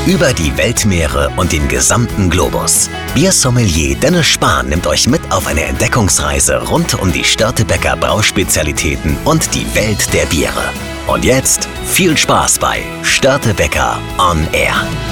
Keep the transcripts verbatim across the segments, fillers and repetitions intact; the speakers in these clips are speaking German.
Über die Weltmeere und den gesamten Globus. Biersommelier Dennis Spahn nimmt euch mit auf eine Entdeckungsreise rund um die Störtebeker Brauspezialitäten und die Welt der Biere. Und jetzt viel Spaß bei Störtebeker On Air.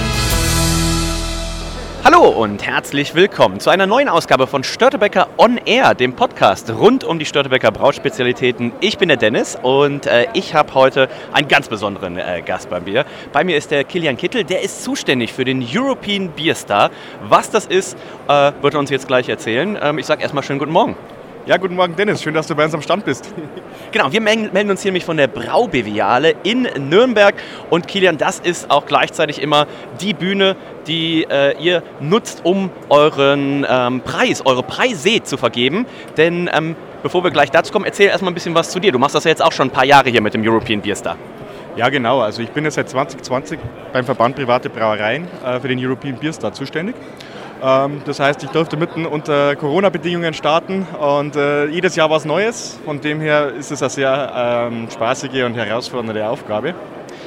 Hallo und herzlich willkommen zu einer neuen Ausgabe von Störtebeker On Air, dem Podcast rund um die Störtebeker Brauspezialitäten. Ich bin der Dennis und äh, ich habe heute einen ganz besonderen äh, Gast bei mir. Bei mir ist der Kilian Kittel, der ist zuständig für den European Beer Star. Was das ist, äh, wird er uns jetzt gleich erzählen. Ähm, ich sage erstmal schönen guten Morgen. Ja, guten Morgen Dennis, schön, dass du bei uns am Stand bist. Genau, wir melden uns hier nämlich von der Braubeviale in Nürnberg und Kilian, das ist auch gleichzeitig immer die Bühne, die äh, ihr nutzt, um euren ähm, Preis, eure Preise zu vergeben. Denn ähm, bevor wir gleich dazu kommen, erzähl erstmal ein bisschen was zu dir. Du machst das ja jetzt auch schon ein paar Jahre hier mit dem European Beer Star. Ja genau, also ich bin jetzt seit zwanzig zwanzig beim Verband Private Brauereien äh, für den European Beer Star zuständig. Das heißt, ich durfte mitten unter Corona-Bedingungen starten und äh, jedes Jahr was Neues. Von dem her ist es eine sehr ähm, spaßige und herausfordernde Aufgabe.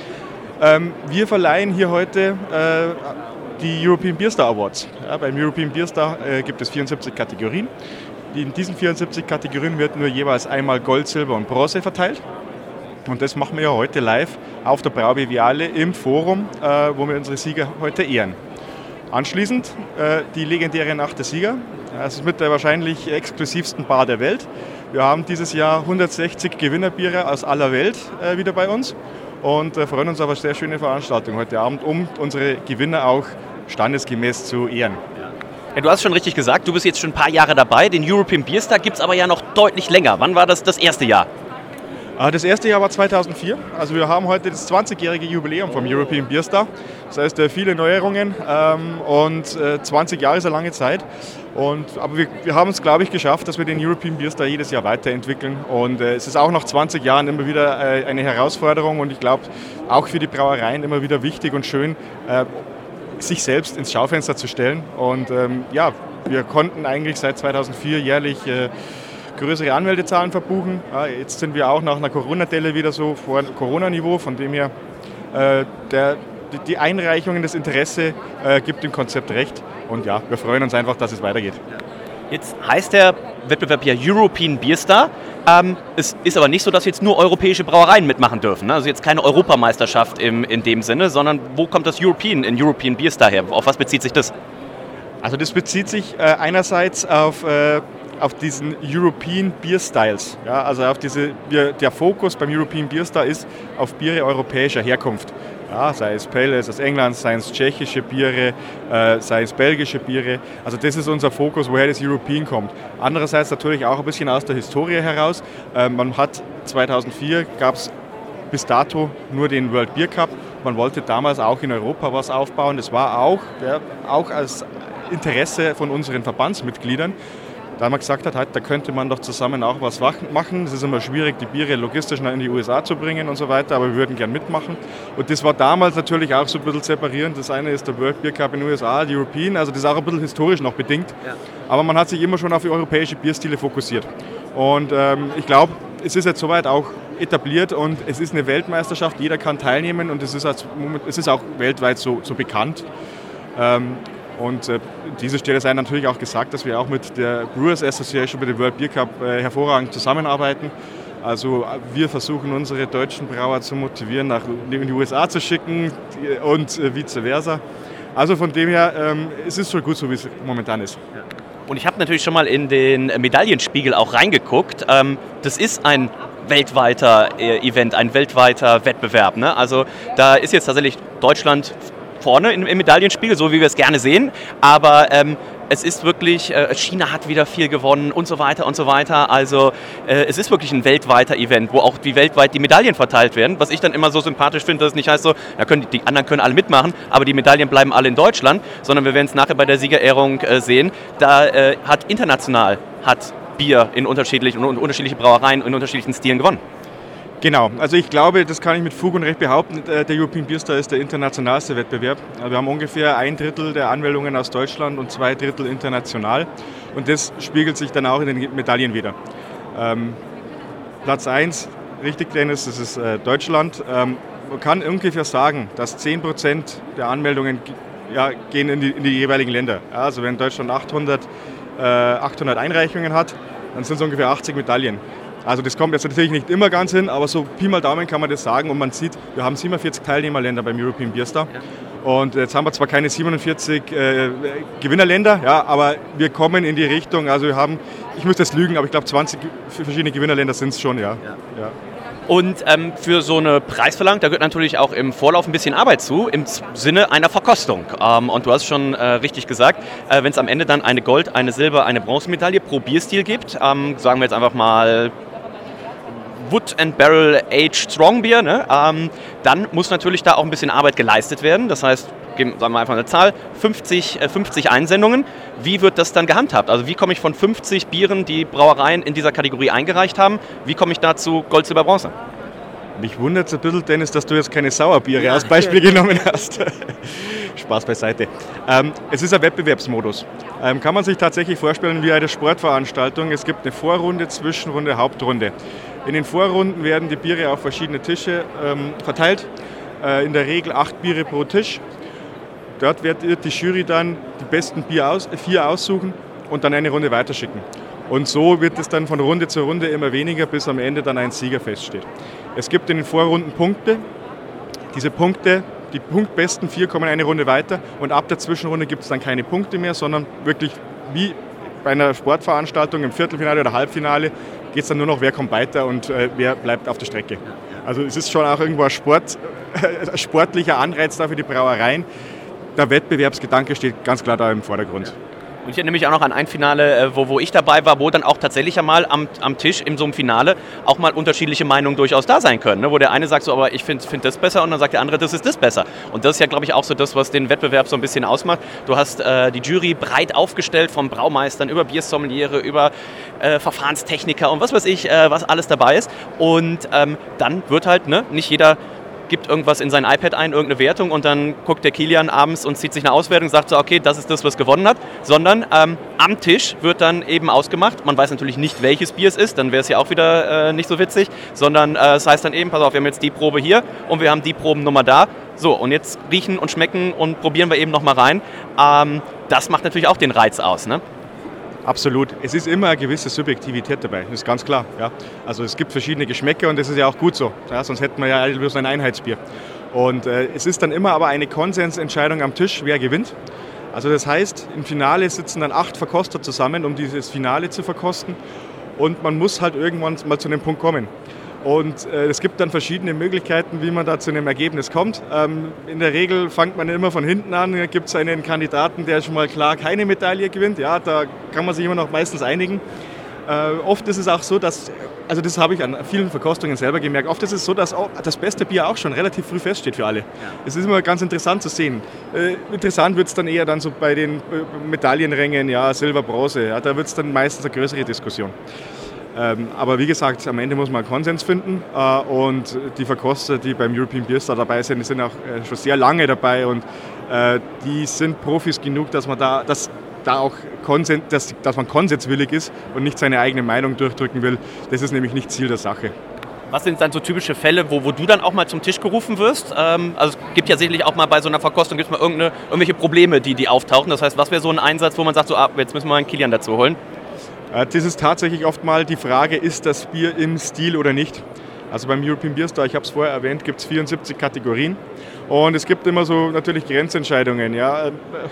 Ähm, wir verleihen hier heute äh, die European Beer Star Awards. Ja, beim European Beer Star äh, gibt es vierundsiebzig Kategorien. In diesen vierundsiebzig Kategorien wird nur jeweils einmal Gold, Silber und Bronze verteilt. Und das machen wir ja heute live auf der Braubeviale im Forum, äh, wo wir unsere Sieger heute ehren. Anschließend äh, die legendäre Nacht der Sieger. Es ist mit der wahrscheinlich exklusivsten Bar der Welt. Wir haben dieses Jahr hundertsechzig Gewinnerbiere aus aller Welt äh, wieder bei uns und äh, freuen uns auf eine sehr schöne Veranstaltung heute Abend, um unsere Gewinner auch standesgemäß zu ehren. Ja, du hast schon richtig gesagt, du bist jetzt schon ein paar Jahre dabei. Den European Beer Star gibt es aber ja noch deutlich länger. Wann war das das erste Jahr? Das erste Jahr war zweitausendvier, also wir haben heute das zwanzigjährige Jubiläum vom European Beer Star. Das heißt, viele Neuerungen ähm, und äh, zwanzig Jahre ist eine lange Zeit. Und, aber wir, wir haben es, glaube ich, geschafft, dass wir den European Beer Star jedes Jahr weiterentwickeln. Und äh, es ist auch nach zwanzig Jahren immer wieder äh, eine Herausforderung und ich glaube auch für die Brauereien immer wieder wichtig und schön, äh, sich selbst ins Schaufenster zu stellen. Und ähm, ja, wir konnten eigentlich seit zweitausendvier jährlich äh, größere Anmeldezahlen verbuchen. Ja, jetzt sind wir auch nach einer Corona-Delle wieder so vor Corona-Niveau, von dem her äh, der, die Einreichungen, das Interesse äh, gibt dem Konzept recht. Und ja, wir freuen uns einfach, dass es weitergeht. Jetzt heißt der Wettbewerb ja European Beer Star. Ähm, es ist aber nicht so, dass jetzt nur europäische Brauereien mitmachen dürfen. Ne? Also jetzt keine Europameisterschaft im, in dem Sinne, sondern wo kommt das European in European Beer Star her? Auf was bezieht sich das? Also das bezieht sich äh, einerseits auf äh, auf diesen European Beer Styles. Ja, also auf diese, der Fokus beim European Beer Star ist auf Biere europäischer Herkunft. Ja, sei es Pale Ale aus England, sei es tschechische Biere, äh, sei es belgische Biere. Also das ist unser Fokus, woher das European kommt. Andererseits natürlich auch ein bisschen aus der Historie heraus. Äh, man hat zweitausendvier gab es bis dato nur den World Beer Cup. Man wollte damals auch in Europa was aufbauen. Das war auch, ja, auch als Interesse von unseren Verbandsmitgliedern. Da man gesagt hat, halt, da könnte man doch zusammen auch was machen. Es ist immer schwierig, die Biere logistisch noch in die U S A zu bringen und so weiter, aber wir würden gern mitmachen. Und das war damals natürlich auch so ein bisschen separierend. Das eine ist der World Beer Cup in den U S A, die European, also das ist auch ein bisschen historisch noch bedingt. Ja. Aber man hat sich immer schon auf die europäische Bierstile fokussiert. Und ähm, ich glaube, es ist jetzt soweit auch etabliert und es ist eine Weltmeisterschaft, jeder kann teilnehmen und es ist, als, es ist auch weltweit so, so bekannt. Ähm, Und äh, an dieser Stelle sei natürlich auch gesagt, dass wir auch mit der Brewers Association, mit dem World Beer Cup äh, hervorragend zusammenarbeiten. Also wir versuchen unsere deutschen Brauer zu motivieren, nach in die U S A zu schicken und äh, vice versa. Also von dem her, ähm, es ist schon gut, so wie es momentan ist. Und ich habe natürlich schon mal in den Medaillenspiegel auch reingeguckt. Ähm, das ist ein weltweiter äh, Event, ein weltweiter Wettbewerb. Ne? Also da ist jetzt tatsächlich Deutschland vorne im Medaillenspiegel, so wie wir es gerne sehen, aber ähm, es ist wirklich, äh, China hat wieder viel gewonnen und so weiter und so weiter, also äh, es ist wirklich ein weltweiter Event, wo auch die weltweit die Medaillen verteilt werden, was ich dann immer so sympathisch finde, dass es nicht heißt so, ja, können, die anderen können alle mitmachen, aber die Medaillen bleiben alle in Deutschland, sondern wir werden es nachher bei der Siegerehrung äh, sehen, da äh, hat international, hat Bier in unterschiedlichen, in unterschiedliche Brauereien in unterschiedlichen Stilen gewonnen. Genau, also ich glaube, das kann ich mit Fug und Recht behaupten, der European Beer Star ist der internationalste Wettbewerb. Wir haben ungefähr ein Drittel der Anmeldungen aus Deutschland und zwei Drittel international und das spiegelt sich dann auch in den Medaillen wider. Ähm, Platz eins, richtig Dennis, das ist äh, Deutschland. Ähm, man kann ungefähr sagen, dass zehn Prozent der Anmeldungen ja, gehen in die, in die jeweiligen Länder. Ja, also wenn Deutschland achthundert, äh, achthundert Einreichungen hat, dann sind es ungefähr achtzig Medaillen. Also das kommt jetzt natürlich nicht immer ganz hin, aber so Pi mal Daumen kann man das sagen. Und man sieht, wir haben siebenundvierzig Teilnehmerländer beim European Beer Star. Ja. Und jetzt haben wir zwar keine siebenundvierzig äh, Gewinnerländer, ja, aber wir kommen in die Richtung, also wir haben, ich müsste jetzt lügen, aber ich glaube zwanzig verschiedene Gewinnerländer sind es schon, ja. ja. ja. Und ähm, für so eine Preisverleihung, da gehört natürlich auch im Vorlauf ein bisschen Arbeit zu, im Sinne einer Verkostung. Ähm, und du hast schon äh, richtig gesagt, äh, wenn es am Ende dann eine Gold-, eine Silber-, eine Bronzemedaille pro Bierstil gibt, ähm, sagen wir jetzt einfach mal Wood and Barrel Aged Strong Beer, ne? ähm, dann muss natürlich da auch ein bisschen Arbeit geleistet werden. Das heißt, geben, sagen wir einfach eine Zahl, fünfzig, äh, fünfzig Einsendungen. Wie wird das dann gehandhabt? Also wie komme ich von fünfzig Bieren, die Brauereien in dieser Kategorie eingereicht haben, wie komme ich da zu Gold, Silber, Bronze? Mich wundert es ein bisschen, Dennis, dass du jetzt keine Sauerbiere ja. als Beispiel genommen hast. Spaß beiseite. Ähm, es ist ein Wettbewerbsmodus. Ähm, kann man sich tatsächlich vorstellen wie eine Sportveranstaltung. Es gibt eine Vorrunde, Zwischenrunde, Hauptrunde. In den Vorrunden werden die Biere auf verschiedene Tische ähm, verteilt. Äh, in der Regel acht Biere pro Tisch. Dort wird die Jury dann die besten Bier aus, vier aussuchen und dann eine Runde weiterschicken. Und so wird es dann von Runde zu Runde immer weniger, bis am Ende dann ein Sieger feststeht. Es gibt in den Vorrunden Punkte. Diese Punkte, die punktbesten vier kommen eine Runde weiter und ab der Zwischenrunde gibt es dann keine Punkte mehr, sondern wirklich wie bei einer Sportveranstaltung im Viertelfinale oder Halbfinale geht es dann nur noch, wer kommt weiter und äh, wer bleibt auf der Strecke. Also es ist schon auch irgendwo ein, Sport, äh, ein sportlicher Anreiz da für die Brauereien. Der Wettbewerbsgedanke steht ganz klar da im Vordergrund. Und ich erinnere mich auch noch an ein Finale, wo, wo ich dabei war, wo dann auch tatsächlich einmal am, am Tisch in so einem Finale auch mal unterschiedliche Meinungen durchaus da sein können. Ne? Wo der eine sagt so, aber ich finde find das besser und dann sagt der andere, das ist das besser. Und das ist ja, glaube ich, auch so das, was den Wettbewerb so ein bisschen ausmacht. Du hast äh, die Jury breit aufgestellt, vom Braumeistern über Biersommeliere, über äh, Verfahrenstechniker und was weiß ich, äh, was alles dabei ist. Und ähm, dann wird halt, ne, nicht jeder gibt irgendwas in sein iPad ein, irgendeine Wertung und dann guckt der Kilian abends und zieht sich eine Auswertung und sagt so, okay, das ist das, was gewonnen hat, sondern ähm, am Tisch wird dann eben ausgemacht, man weiß natürlich nicht, welches Bier es ist, dann wäre es ja auch wieder äh, nicht so witzig, sondern äh, es heißt dann eben, pass auf, wir haben jetzt die Probe hier und wir haben die Probennummer da, so und jetzt riechen und schmecken und probieren wir eben nochmal rein. Ähm, das macht natürlich auch den Reiz aus, ne? Absolut. Es ist immer eine gewisse Subjektivität dabei, das ist ganz klar. Ja. Also es gibt verschiedene Geschmäcker und das ist ja auch gut so, ja, sonst hätten wir ja bloß ein Einheitsbier. Und äh, es ist dann immer aber eine Konsensentscheidung am Tisch, wer gewinnt. Also das heißt, im Finale sitzen dann acht Verkoster zusammen, um dieses Finale zu verkosten und man muss halt irgendwann mal zu einem Punkt kommen. Und äh, es gibt dann verschiedene Möglichkeiten, wie man da zu einem Ergebnis kommt. Ähm, in der Regel fängt man immer von hinten an. Da gibt es einen Kandidaten, der schon mal klar keine Medaille gewinnt. Ja, da kann man sich immer noch meistens einigen. Äh, oft ist es auch so, dass, also das habe ich an vielen Verkostungen selber gemerkt, oft ist es so, dass auch das beste Bier auch schon relativ früh feststeht für alle. Es ist immer ganz interessant zu sehen. Äh, interessant wird es dann eher dann so bei den äh, Medaillenrängen, ja, Silber, Bronze. Ja, da wird es dann meistens eine größere Diskussion. Ähm, aber wie gesagt, am Ende muss man einen Konsens finden äh, und die Verkoster, die beim European Beer Star dabei sind, die sind auch äh, schon sehr lange dabei und äh, die sind Profis genug, dass man da, dass, da auch Konsens, dass, dass man konsenswillig ist und nicht seine eigene Meinung durchdrücken will. Das ist nämlich nicht Ziel der Sache. Was sind dann so typische Fälle, wo, wo du dann auch mal zum Tisch gerufen wirst? Ähm, also es gibt ja sicherlich auch mal bei so einer Verkostung gibt's mal irgendeine, irgendwelche Probleme, die, die auftauchen. Das heißt, was wäre so ein Einsatz, wo man sagt, so, ah, jetzt müssen wir mal einen Kilian dazu holen? Das ist tatsächlich oft mal die Frage, ist das Bier im Stil oder nicht? Also beim European Beer Star, ich habe es vorher erwähnt, gibt es vierundsiebzig Kategorien und es gibt immer so natürlich Grenzentscheidungen. Ja.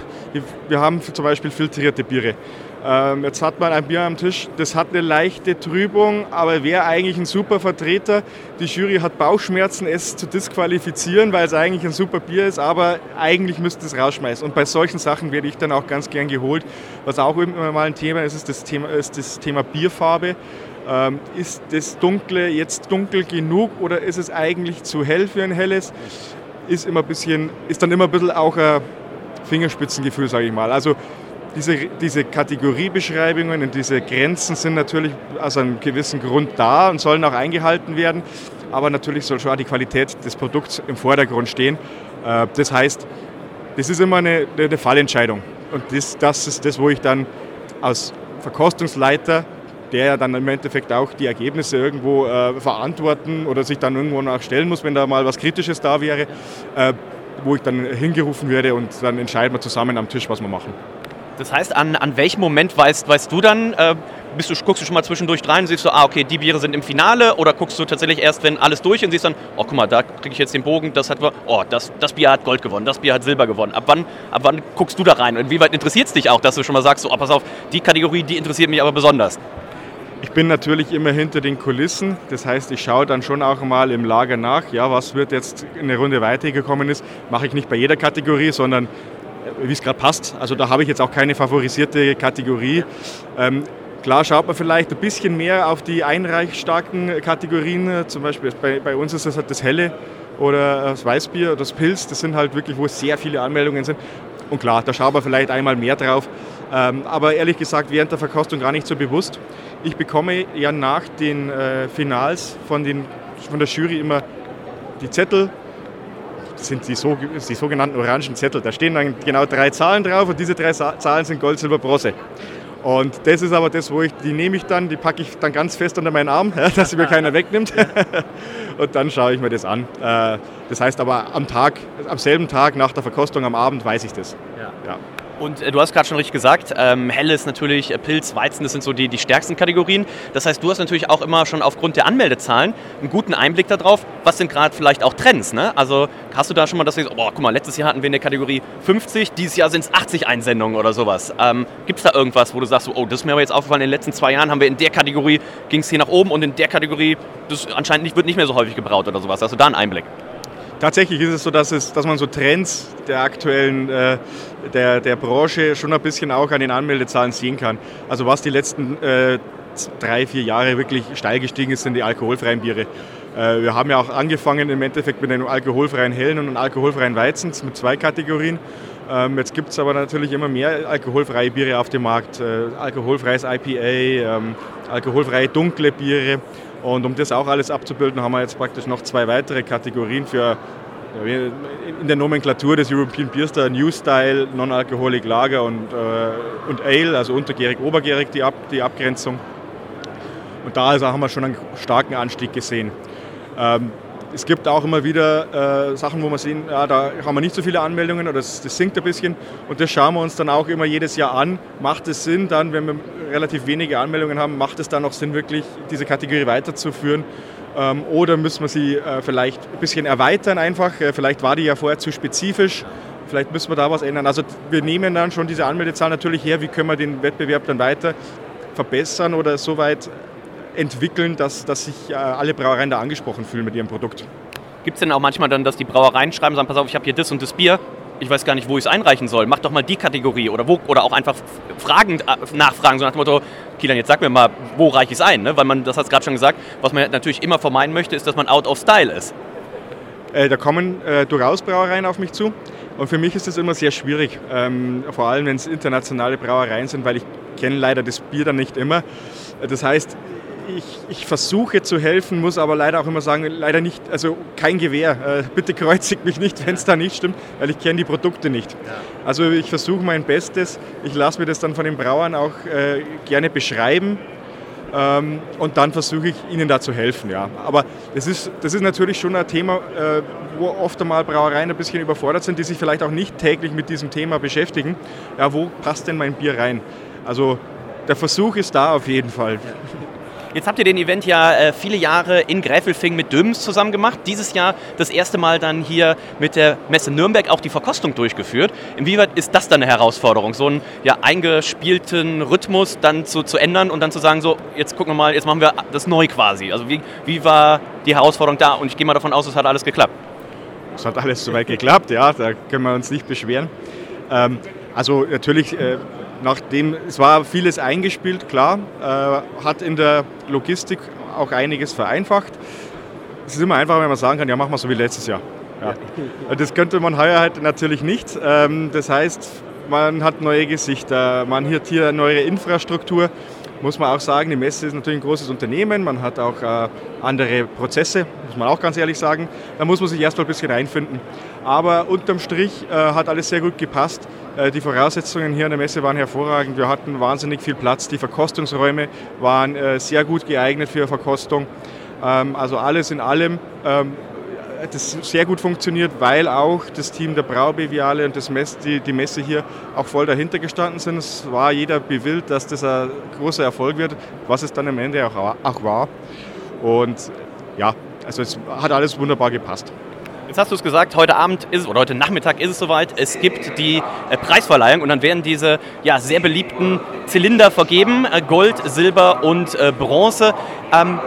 Wir haben zum Beispiel filtrierte Biere. Jetzt hat man ein Bier am Tisch, das hat eine leichte Trübung, aber wäre eigentlich ein super Vertreter. Die Jury hat Bauchschmerzen, es zu disqualifizieren, weil es eigentlich ein super Bier ist, aber eigentlich müsste es rausschmeißen. Und bei solchen Sachen werde ich dann auch ganz gern geholt. Was auch immer mal ein Thema ist, ist das Thema, ist das Thema Bierfarbe. Ähm, ist das Dunkle jetzt dunkel genug oder ist es eigentlich zu hell für ein helles? Ist, immer ein bisschen, ist dann immer ein bisschen auch ein Fingerspitzengefühl, sage ich mal. Also diese, diese Kategoriebeschreibungen und diese Grenzen sind natürlich aus einem gewissen Grund da und sollen auch eingehalten werden. Aber natürlich soll schon auch die Qualität des Produkts im Vordergrund stehen. Äh, das heißt, das ist immer eine, eine Fallentscheidung. Und das, das ist das, wo ich dann als Verkostungsleiter der dann im Endeffekt auch die Ergebnisse irgendwo äh, verantworten oder sich dann irgendwo nachstellen muss, wenn da mal was Kritisches da wäre, äh, wo ich dann hingerufen werde und dann entscheiden wir zusammen am Tisch, was wir machen. Das heißt, an, an welchem Moment weißt, weißt du dann, äh, bist du, guckst du schon mal zwischendurch rein und siehst so, ah, okay, die Biere sind im Finale, oder guckst du tatsächlich erst, wenn alles durch und siehst dann, oh, guck mal, da kriege ich jetzt den Bogen, das hat, oh, das, das Bier hat Gold gewonnen, das Bier hat Silber gewonnen. Ab wann, ab wann guckst du da rein? Und inwieweit interessiert es dich auch, dass du schon mal sagst, so, oh, pass auf, die Kategorie, die interessiert mich aber besonders? Ich bin natürlich immer hinter den Kulissen, das heißt, ich schaue dann schon auch mal im Lager nach, ja, was wird jetzt in der Runde weitergekommen ist, mache ich nicht bei jeder Kategorie, sondern wie es gerade passt. Also da habe ich jetzt auch keine favorisierte Kategorie. Ähm, klar schaut man vielleicht ein bisschen mehr auf die einreichstarken Kategorien, zum Beispiel bei, bei uns ist das halt das Helle oder das Weißbier oder das Pils, das sind halt wirklich, wo sehr viele Anmeldungen sind. Und klar, da schaut man vielleicht einmal mehr drauf. Ähm, aber ehrlich gesagt, während der Verkostung gar nicht so bewusst. Ich bekomme ja nach den äh, Finals von, den, von der Jury immer die Zettel. Das sind die, so, die sogenannten orangen Zettel. Da stehen dann genau drei Zahlen drauf und diese drei Sa- Zahlen sind Gold, Silber, Bronze. Und das ist aber das, wo ich, die nehme ich dann, die packe ich dann ganz fest unter meinen Arm, ja, dass sie mir keiner wegnimmt. Und dann schaue ich mir das an. Äh, das heißt aber am Tag, am selben Tag nach der Verkostung am Abend weiß ich das. Ja. Ja. Und äh, du hast gerade schon richtig gesagt, ähm, Helles natürlich, äh, Pils, Weizen, das sind so die, die stärksten Kategorien. Das heißt, du hast natürlich auch immer schon aufgrund der Anmeldezahlen einen guten Einblick darauf, was sind gerade vielleicht auch Trends, ne? Also hast du da schon mal das, oh, guck mal, letztes Jahr hatten wir in der Kategorie fünfzig, dieses Jahr sind es achtzig Einsendungen oder sowas. Ähm, Gibt es da irgendwas, wo du sagst, oh, das ist mir aber jetzt aufgefallen, in den letzten zwei Jahren haben wir in der Kategorie, ging es hier nach oben und in der Kategorie, das anscheinend nicht, wird nicht mehr so häufig gebraut oder sowas. Hast du da einen Einblick? Tatsächlich ist es so, dass, es, dass man so Trends der aktuellen äh, der, der Branche schon ein bisschen auch an den Anmeldezahlen sehen kann. Also was die letzten äh, drei, vier Jahre wirklich steil gestiegen ist, sind die alkoholfreien Biere. Äh, wir haben ja auch angefangen im Endeffekt mit einem alkoholfreien Hellen und einem alkoholfreien Weizens mit zwei Kategorien. Ähm, jetzt gibt es aber natürlich immer mehr alkoholfreie Biere auf dem Markt. Äh, alkoholfreies I P A, ähm, alkoholfreie dunkle Biere. Und um das auch alles abzubilden, haben wir jetzt praktisch noch zwei weitere Kategorien für in der Nomenklatur des European Beer Star New Style, Non-Alcoholic Lager und, äh, und Ale, also untergärig, obergärig die, Ab, die Abgrenzung. Und da also haben wir schon einen starken Anstieg gesehen. Ähm, es gibt auch immer wieder äh, Sachen, wo wir sehen, ja, da haben wir nicht so viele Anmeldungen oder das, das sinkt ein bisschen. Und das schauen wir uns dann auch immer jedes Jahr an. Macht es Sinn dann, wenn wir relativ wenige Anmeldungen haben, macht es dann noch Sinn, wirklich diese Kategorie weiterzuführen? Ähm, oder müssen wir sie äh, vielleicht ein bisschen erweitern einfach? Äh, vielleicht war die ja vorher zu spezifisch. Vielleicht müssen wir da was ändern. Also wir nehmen dann schon diese Anmeldezahlen natürlich her. Wie können wir den Wettbewerb dann weiter verbessern oder so weit entwickeln, dass, dass sich äh, alle Brauereien da angesprochen fühlen mit ihrem Produkt. Gibt es denn auch manchmal dann, dass die Brauereien schreiben, sagen, pass auf, ich habe hier das und das Bier, ich weiß gar nicht, wo ich es einreichen soll, mach doch mal die Kategorie oder wo, oder auch einfach Fragen, nachfragen, so nach dem Motto, Kilian, jetzt sag mir mal, wo reiche ich es ein, ne? Weil man, das hat es gerade schon gesagt, was man natürlich immer vermeiden möchte, ist, dass man out of style ist. Äh, da kommen äh, durchaus Brauereien auf mich zu und für mich ist das immer sehr schwierig, ähm, vor allem wenn es internationale Brauereien sind, weil ich kenne leider das Bier dann nicht immer. Das heißt, Ich, ich versuche zu helfen, muss aber leider auch immer sagen, leider nicht, also kein Gewehr. Äh, bitte kreuzigt mich nicht, wenn es da nicht stimmt, weil ich kenne die Produkte nicht. Ja. Also ich versuche mein Bestes, ich lasse mir das dann von den Brauern auch äh, gerne beschreiben ähm, und dann versuche ich ihnen da zu helfen. Ja. Aber das ist, das ist natürlich schon ein Thema, äh, wo oft einmal Brauereien ein bisschen überfordert sind, die sich vielleicht auch nicht täglich mit diesem Thema beschäftigen. Ja, wo passt denn mein Bier rein? Also der Versuch ist da auf jeden Fall. Ja. Jetzt habt ihr den Event ja äh, viele Jahre in Gräfelfing mit Döms zusammen gemacht. Dieses Jahr das erste Mal dann hier mit der Messe Nürnberg auch die Verkostung durchgeführt. Inwieweit ist das dann eine Herausforderung, so einen ja, eingespielten Rhythmus dann zu, zu ändern und dann zu sagen, so jetzt gucken wir mal, jetzt machen wir das neu quasi. Also wie, wie war die Herausforderung da? Und ich gehe mal davon aus, es hat alles geklappt. Es hat alles soweit geklappt, ja, da können wir uns nicht beschweren. Ähm, also natürlich... Äh, Nachdem, es war vieles eingespielt, klar, äh, hat in der Logistik auch einiges vereinfacht. Es ist immer einfacher, wenn man sagen kann, ja, machen wir so wie letztes Jahr. Ja. Das könnte man heuer halt natürlich nicht. Ähm, das heißt, man hat neue Gesichter, man hat hier eine neue Infrastruktur. Muss man auch sagen, die Messe ist natürlich ein großes Unternehmen, man hat auch äh, andere Prozesse, muss man auch ganz ehrlich sagen. Da muss man sich erst mal ein bisschen reinfinden. Aber unterm Strich äh, hat alles sehr gut gepasst. Äh, die Voraussetzungen hier an der Messe waren hervorragend. Wir hatten wahnsinnig viel Platz. Die Verkostungsräume waren äh, sehr gut geeignet für Verkostung. Ähm, also alles in allem ähm, das sehr gut funktioniert, weil auch das Team der Braubeviale und das Mess, die, die Messe hier auch voll dahinter gestanden sind. Es war jeder bewillt, dass das ein großer Erfolg wird, was es dann am Ende auch, auch war. Und ja, also es hat alles wunderbar gepasst. Jetzt hast du es gesagt, heute Abend ist es, oder heute Nachmittag ist es soweit, es gibt die äh, Preisverleihung und dann werden diese ja, sehr beliebten Zylinder vergeben, äh, Gold, Silber und äh, Bronze. Ähm,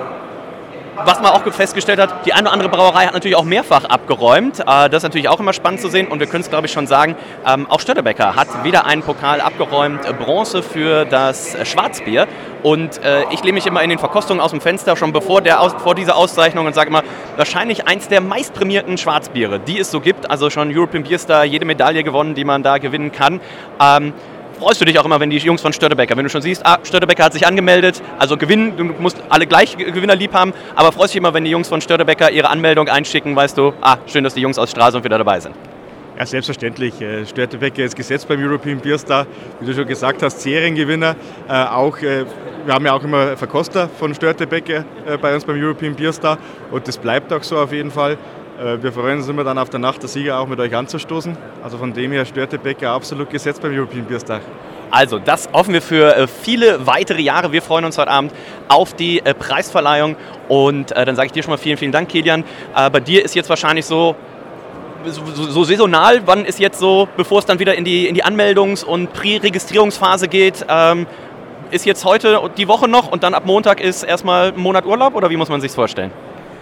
Was man auch festgestellt hat, die eine oder andere Brauerei hat natürlich auch mehrfach abgeräumt. Das ist natürlich auch immer spannend zu sehen und wir können es, glaube ich, schon sagen, auch Störtebeker hat wieder einen Pokal abgeräumt, Bronze für das Schwarzbier. Und ich lehne mich immer in den Verkostungen aus dem Fenster, schon bevor der, vor dieser Auszeichnung und sage immer, wahrscheinlich eins der meistprämierten Schwarzbiere, die es so gibt. Also schon European Beer Star, jede Medaille gewonnen, die man da gewinnen kann. Ähm, Freust du dich auch immer, wenn die Jungs von Störtebeker, wenn du schon siehst, ah, Störtebeker hat sich angemeldet, also gewinnen, du musst alle gleich Gewinner lieb haben, aber freust dich immer, wenn die Jungs von Störtebeker ihre Anmeldung einschicken, weißt du, ah, schön, dass die Jungs aus Stralsund wieder dabei sind. Ja, selbstverständlich. Störtebeker ist gesetzt beim European Beer Star, wie du schon gesagt hast, Seriengewinner. Äh, auch, äh, wir haben ja auch immer Verkoster von Störtebeker äh, bei uns beim European Beer Star und das bleibt auch so auf jeden Fall. Wir freuen uns immer dann auf der Nacht der Sieger auch mit euch anzustoßen. Also von dem her Störtebeker absolut gesetzt beim European Beer Star. Also das hoffen wir für viele weitere Jahre. Wir freuen uns heute Abend auf die Preisverleihung und dann sage ich dir schon mal vielen, vielen Dank, Kilian. Bei dir ist jetzt wahrscheinlich so, so, so saisonal, wann ist jetzt so, bevor es dann wieder in die, in die Anmeldungs- und Pre-Registrierungsphase geht, ähm, ist jetzt heute die Woche noch und dann ab Montag ist erstmal ein Monat Urlaub oder wie muss man sich das vorstellen?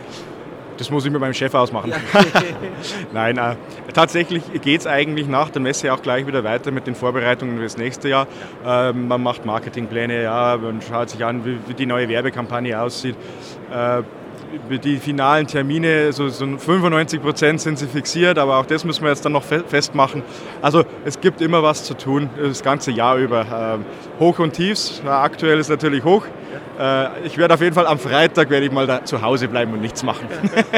Das muss ich mit meinem Chef ausmachen. Ja. Nein, äh, tatsächlich geht es eigentlich nach der Messe auch gleich wieder weiter mit den Vorbereitungen für das nächste Jahr. Äh, man macht Marketingpläne, ja, man schaut sich an, wie, wie die neue Werbekampagne aussieht. Äh, die finalen Termine, so, so fünfundneunzig Prozent sind sie fixiert, aber auch das müssen wir jetzt dann noch festmachen. Also es gibt immer was zu tun, das ganze Jahr über. Äh, Hoch und Tiefs, aktuell ist natürlich hoch. Ich werde auf jeden Fall am Freitag werde ich mal da zu Hause bleiben und nichts machen.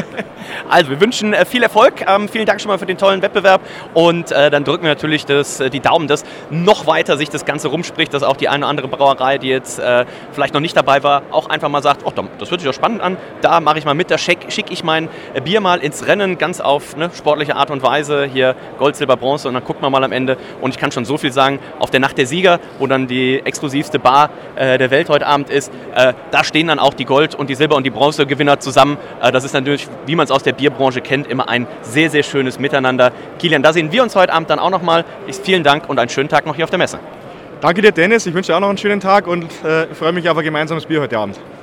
Also wir wünschen viel Erfolg. Ähm, vielen Dank schon mal für den tollen Wettbewerb und äh, dann drücken wir natürlich das, die Daumen, dass noch weiter sich das Ganze rumspricht, dass auch die eine oder andere Brauerei, die jetzt äh, vielleicht noch nicht dabei war, auch einfach mal sagt, oh, das hört sich doch spannend an, da mache ich mal mit, da schicke schick ich mein Bier mal ins Rennen, ganz auf ne, sportliche Art und Weise, hier Gold, Silber, Bronze und dann guckt man mal am Ende und ich kann schon so viel sagen, auf der Nacht der Sieger, wo dann die exklusivste Bar äh, der Welt heute Abend ist, Äh, da stehen dann auch die Gold- und die Silber- und die Bronzegewinner zusammen. Äh, das ist natürlich, wie man es aus der Bierbranche kennt, immer ein sehr, sehr schönes Miteinander. Kilian, da sehen wir uns heute Abend dann auch nochmal. Vielen Dank und einen schönen Tag noch hier auf der Messe. Danke dir, Dennis. Ich wünsche dir auch noch einen schönen Tag und äh, freue mich auf ein gemeinsames Bier heute Abend.